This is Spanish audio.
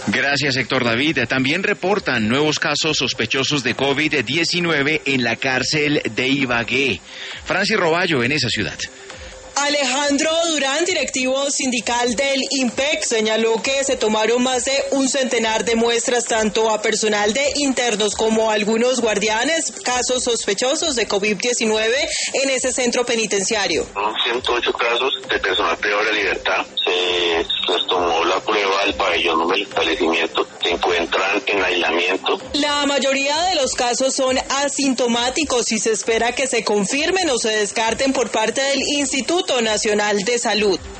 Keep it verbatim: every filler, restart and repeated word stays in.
Gracias, Héctor David. También reportan nuevos casos sospechosos de COVID diecinueve en la cárcel de Ibagué. Francis Roballo en esa ciudad. Alejandro Durán, directivo sindical del IMPEC, señaló que se tomaron más de un centenar de muestras tanto a personal de internos como a algunos guardianes, casos sospechosos de COVID diecinueve en ese centro penitenciario. ciento ocho casos de personal privado de libertad. Se les tomó la prueba al pabellón número de establecimiento. Se encuentran en aislamiento. La mayoría de los casos son asintomáticos y se espera que se confirmen o se descarten por parte del Instituto Nacional de Salud.